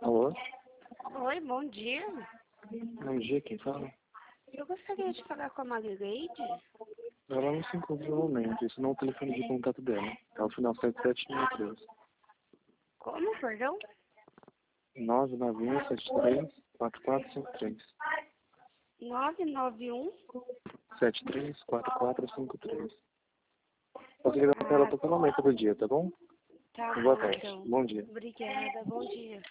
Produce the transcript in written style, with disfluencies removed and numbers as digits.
Alô? Oi, bom dia. Bom dia, quem fala? Eu gostaria de falar com a Marileide. Ela não se encontra no momento, isso não é o telefone de contato dela. É o final 7763. Como, perdão? 99173-4453. 991? 734453. Posso ligar pra ela a qualquer momento do dia, tá bom? Tá Boa bom, tarde. então. Bom dia. Obrigada, bom dia.